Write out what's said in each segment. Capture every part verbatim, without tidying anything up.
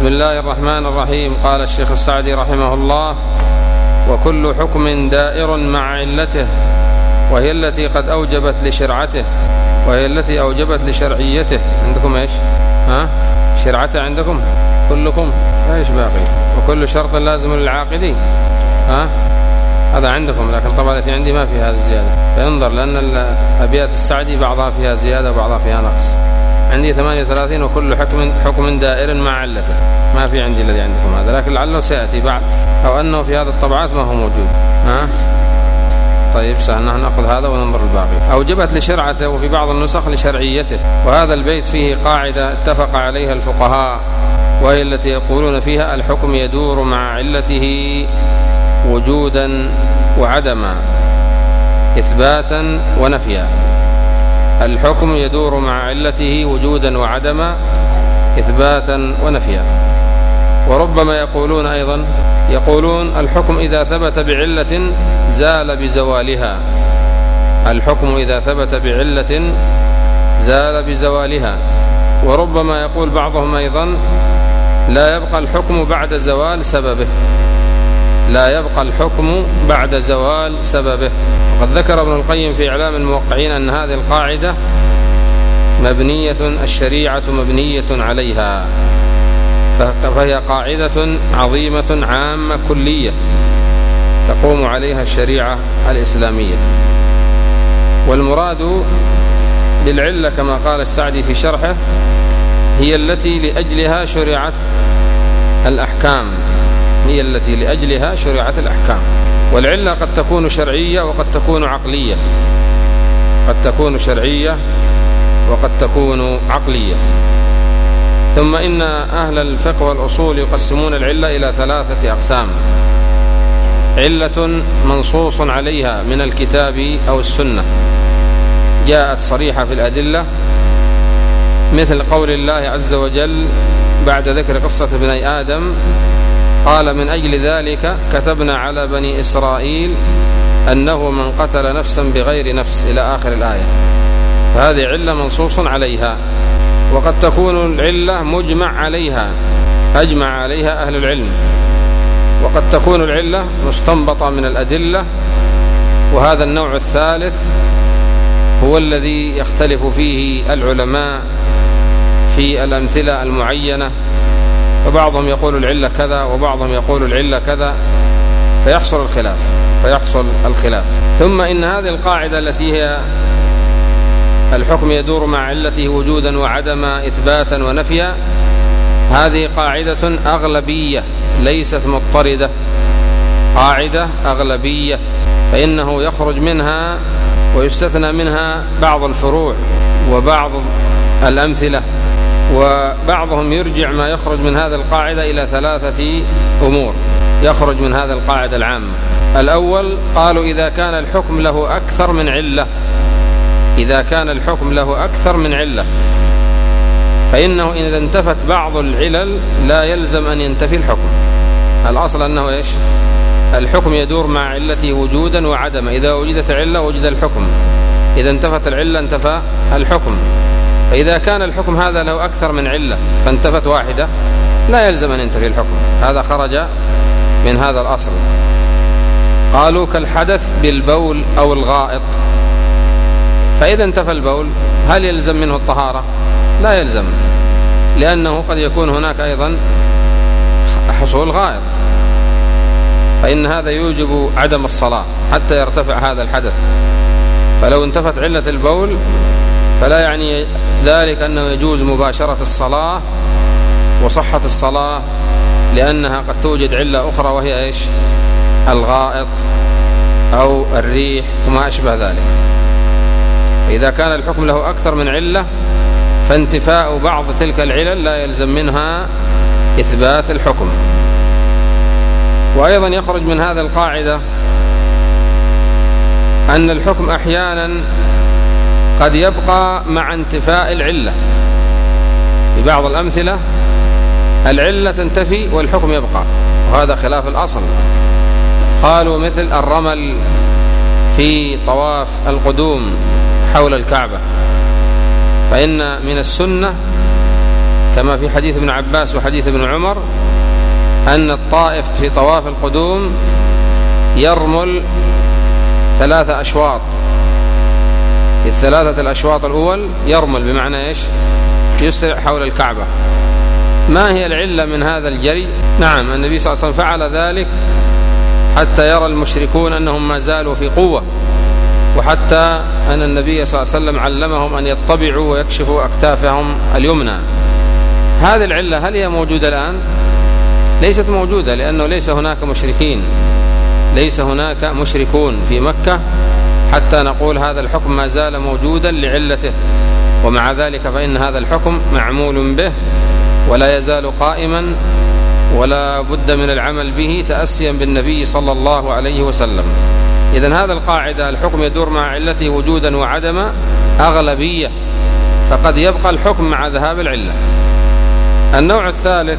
بسم الله الرحمن الرحيم. قال الشيخ السعدي رحمه الله: وكل حكم دائر مع علته، وهي التي قد أوجبت لشرعته، وهي التي أوجبت لشرعيته. عندكم إيش؟ ها؟ شرعته عندكم كلكم؟ إيش باقي؟ وكل شرط لازم للعاقدين. ها؟ هذا عندكم، لكن طبعا التي عندي ما فيها هذه الزيادة، فانظر، لأن أبيات السعدي بعضها فيها زيادة وبعضها فيها نقص. عندي ثمانية وثلاثين: وكل حكم حكم دائر مع علته. ما في عندي الذي عندكم هذا، لكن لعله سيأتي بعد، أو أنه في هذه الطبعات ما هو موجود. ها؟ طيب سهل، نحن نأخذ هذا وننظر الباقي. أوجبت لشرعته، وفي بعض النسخ لشرعيته. وهذا البيت فيه قاعدة اتفق عليها الفقهاء، وهي التي يقولون فيها: الحكم يدور مع علته وجودا وعدما، إثباتا ونفيا. الحكم يدور مع علته وجودا وعدما، إثباتا ونفيا. وربما يقولون أيضا يقولون الحكم إذا ثبت بعلة زال بزوالها. الحكم إذا ثبت بعلة زال بزوالها. وربما يقول بعضهم أيضا: لا يبقى الحكم بعد زوال سببه. لا يبقى الحكم بعد زوال سببه. وقد ذكر ابن القيم في إعلام الموقعين أن هذه القاعدة مبنية، الشريعة مبنية عليها، فهي قاعدة عظيمة عامة كلية تقوم عليها الشريعة الإسلامية. والمراد بالعلة كما قال السعدي في شرحه هي التي لأجلها شرعت الأحكام، هي التي لأجلها شرعت الأحكام. والعلة قد تكون شرعية وقد تكون عقلية، قد تكون شرعية وقد تكون عقلية. ثم إن أهل الفقه والأصول يقسمون العلة إلى ثلاثة أقسام: علة منصوص عليها من الكتاب أو السنة، جاءت صريحة في الأدلة، مثل قول الله عز وجل بعد ذكر قصة ابني آدم: قال: من أجل ذلك كتبنا على بني إسرائيل أنه من قتل نفسا بغير نفس، إلى آخر الآية. فهذه علة منصوص عليها. وقد تكون العلة مجمع عليها، أجمع عليها أهل العلم. وقد تكون العلة مستنبطة من الأدلة، وهذا النوع الثالث هو الذي يختلف فيه العلماء في الأمثلة المعينة، فبعضهم يقول العلة كذا وبعضهم يقول العلة كذا، فيحصل الخلاف فيحصل الخلاف ثم إن هذه القاعدة التي هي الحكم يدور مع علته وجودا وعدما، إثباتا ونفيا، هذه قاعدة أغلبية ليست مضطردة، قاعدة أغلبية، فإنه يخرج منها ويستثنى منها بعض الفروع وبعض الأمثلة. وبعضهم يرجع ما يخرج من هذه القاعدة إلى ثلاثة أمور يخرج من هذه القاعدة العامة. الأول، قالوا إذا كان الحكم له أكثر من علة، إذا كان الحكم له أكثر من علة فإنه إذا انتفت بعض العلل لا يلزم أن ينتفي الحكم. الأصل أنه إيش؟ الحكم يدور مع علته وجودا وعدما، إذا وجدت علة وجد الحكم، إذا انتفت العلة انتفى الحكم. فإذا كان الحكم هذا له أكثر من علة فانتفت واحدة لا يلزم أن ينتفي الحكم، هذا خرج من هذا الأصل. قالوا كالحدث بالبول أو الغائط، فإذا انتفى البول هل يلزم منه الطهارة؟ لا يلزم، لأنه قد يكون هناك أيضا حصول غائط، فإن هذا يوجب عدم الصلاة حتى يرتفع هذا الحدث. فلو انتفت علة البول فلا يعني ذلك أنه يجوز مباشرة الصلاة وصحة الصلاة، لأنها قد توجد علة أخرى وهي إيش؟ الغائط أو الريح وما أشبه ذلك. إذا كان الحكم له أكثر من علة فانتفاء بعض تلك العلل لا يلزم منها إثبات الحكم. وأيضا يخرج من هذا القاعدة أن الحكم أحيانا قد يبقى مع انتفاء العلة. في بعض الأمثلة العلة تنتفي والحكم يبقى، وهذا خلاف الأصل. قالوا مثل الرمل في طواف القدوم حول الكعبة، فإن من السنة كما في حديث ابن عباس وحديث ابن عمر أن الطائف في طواف القدوم يرمل ثلاثة أشواط، في الثلاثة الأشواط الأول يرمل بمعنى إيش؟ يسرع حول الكعبة. ما هي العلة من هذا الجري؟ نعم، النبي صلى الله عليه وسلم فعل ذلك حتى يرى المشركون أنهم ما زالوا في قوة، وحتى أن النبي صلى الله عليه وسلم علمهم أن يطبعوا ويكشفوا أكتافهم اليمنى. هذه العلة هل هي موجودة الآن؟ ليست موجودة، لأنه ليس هناك مشركين، ليس هناك مشركون في مكة حتى نقول هذا الحكم ما زال موجودا لعلته، ومع ذلك فإن هذا الحكم معمول به ولا يزال قائما، ولا بد من العمل به تأسيا بالنبي صلى الله عليه وسلم. إذن هذا القاعدة الحكم يدور مع علته وجودا وعدما أغلبية، فقد يبقى الحكم مع ذهاب العلة. النوع الثالث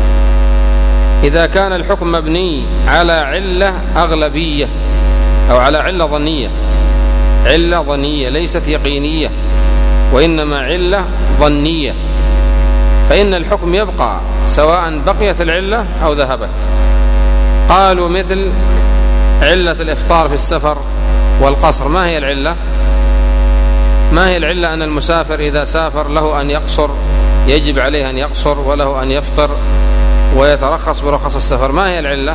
إذا كان الحكم مبني على علة أغلبية أو على علة ظنية، علة ظنية ليست يقينية وإنما علة ظنية، فإن الحكم يبقى سواء بقيت العلة أو ذهبت. قالوا مثل علة الإفطار في السفر والقصر. ما هي العلة؟ ما هي العلة؟ أن المسافر إذا سافر له أن يقصر، يجب عليه أن يقصر، وله أن يفطر ويترخص برخص السفر. ما هي العلة؟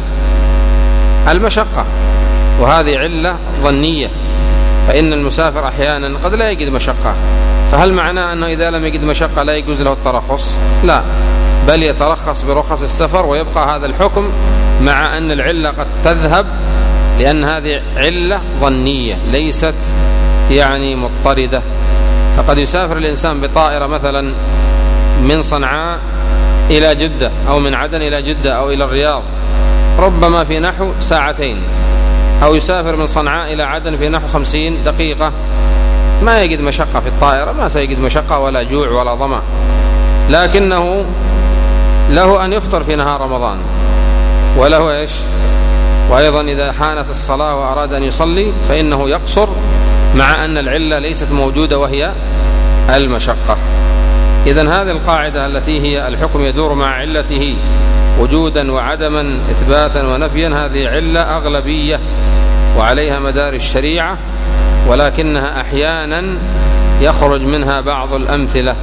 المشقة، وهذه علة ظنية، فإن المسافر أحيانا قد لا يجد مشقة، فهل معناه أنه إذا لم يجد مشقة لا يجوز له الترخص؟ لا، بل يترخص برخص السفر، ويبقى هذا الحكم مع أن العلة قد تذهب، لأن هذه علة ظنية ليست يعني مضطردة. فقد يسافر الإنسان بطائرة مثلا من صنعاء إلى جدة، أو من عدن إلى جدة، أو إلى الرياض، ربما في نحو ساعتين، أو يسافر من صنعاء إلى عدن في نحو خمسين دقيقة، ما يجد مشقة في الطائرة، ما سيجد مشقة ولا جوع ولا ظمأ، لكنه له أن يفطر في نهار رمضان، وله إيش؟ وأيضا إذا حانت الصلاة وأراد أن يصلي فإنه يقصر، مع أن العلة ليست موجودة وهي المشقة. إذن هذه القاعدة التي هي الحكم يدور مع علته وجودا وعدما، إثباتا ونفيا، هذه علة أغلبية وعليها مدار الشريعة، ولكنها أحيانا يخرج منها بعض الأمثلة،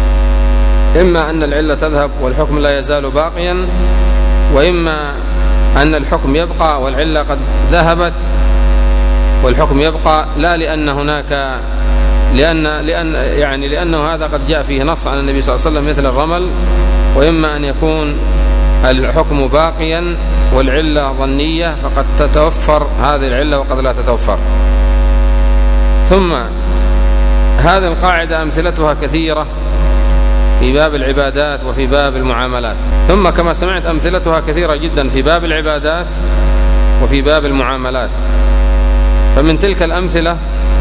إما أن العلة تذهب والحكم لا يزال باقيا، وإما أن الحكم يبقى والعلة قد ذهبت والحكم يبقى، لا لأن هناك لأن لأن يعني لأنه هذا قد جاء فيه نص عن النبي صلى الله عليه وسلم مثل الرمل، وإما أن يكون الحكم باقيا والعلة ظنية، فقد تتوفر هذه العلة وقد لا تتوفر. ثم هذه القاعدة أمثلتها كثيرة في باب العبادات وفي باب المعاملات. ثم كما سمعت أمثلتها كثيرة جدا في باب العبادات وفي باب المعاملات. فمن تلك الأمثلة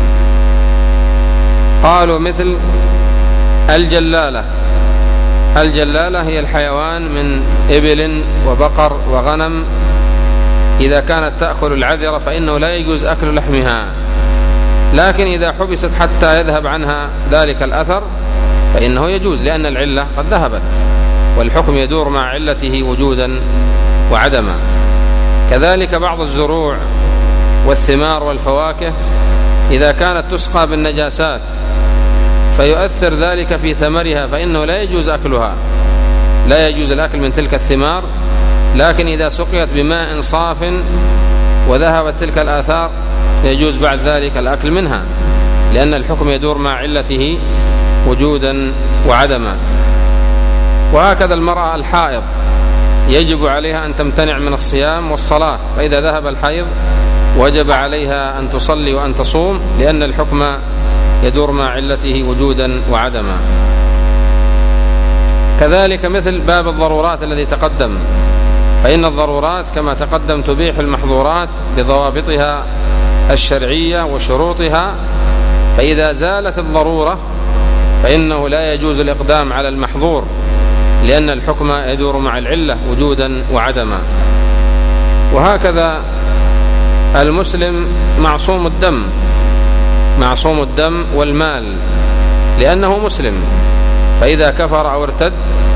قالوا مثل الجلالة. الجلالة هي الحيوان من إبل وبقر وغنم، إذا كانت تأكل العذرة فإنه لا يجوز أكل لحمها، لكن إذا حبست حتى يذهب عنها ذلك الأثر فإنه يجوز، لأن العلة قد ذهبت والحكم يدور مع علته وجودا وعدما. كذلك بعض الزروع والثمار والفواكه إذا كانت تسقى بالنجاسات فيؤثر ذلك في ثمرها فإنه لا يجوز أكلها، لا يجوز الأكل من تلك الثمار، لكن إذا سقيت بماء صاف وذهبت تلك الآثار يجوز بعد ذلك الأكل منها، لأن الحكم يدور مع علته وجودا وعدما. وهكذا المرأة الحائض يجب عليها أن تمتنع من الصيام والصلاة، فإذا ذهب الحيض وجب عليها أن تصلي وأن تصوم، لأن الحكم يدور مع علته وجودا وعدما. كذلك مثل باب الضرورات الذي تقدم، فإن الضرورات كما تقدم تبيح المحظورات بضوابطها الشرعية وشروطها، فإذا زالت الضرورة فإنه لا يجوز الإقدام على المحظور، لأن الحكم يدور مع العلة وجودا وعدما. وهكذا المسلم معصوم الدم، معصوم الدم والمال، لأنه مسلم، فإذا كفر أو ارتد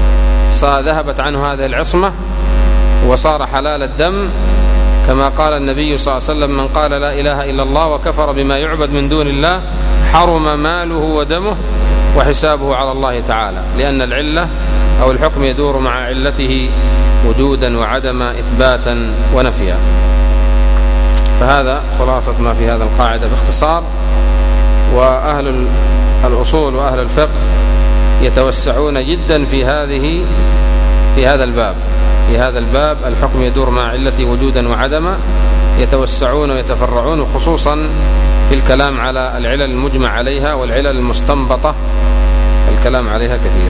فذهبت عنه هذه العصمة وصار حلال الدم، كما قال النبي صلى الله عليه وسلم: من قال لا إله إلا الله وكفر بما يعبد من دون الله حرم ماله ودمه وحسابه على الله تعالى، لأن العلة أو الحكم يدور مع علته وجودا وعدما، إثباتا ونفيا. فهذا خلاصة ما في هذا القاعدة باختصار. وأهل الأصول وأهل الفقه يتوسعون جدا في هذه في هذا الباب في هذا الباب الحكم يدور مع علته وجودا وعدما، يتوسعون ويتفرعون، وخصوصا في الكلام على العلل المجمع عليها والعلل المستنبطة الكلام عليها كثير.